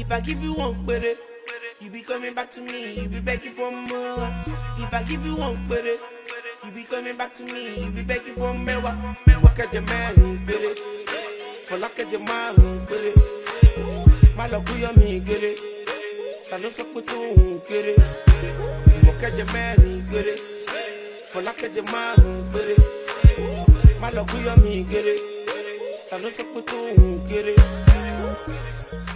If I give you one better, you be coming back to me, you be begging for more. If I give you one better, you be coming back to me, you be begging for more. What can you man, better? For luck at your man, better. My love, you me, get it. I know something to get it. What can you man, get it? For luck at your man, better. My love, you me, get it. I know something to get it.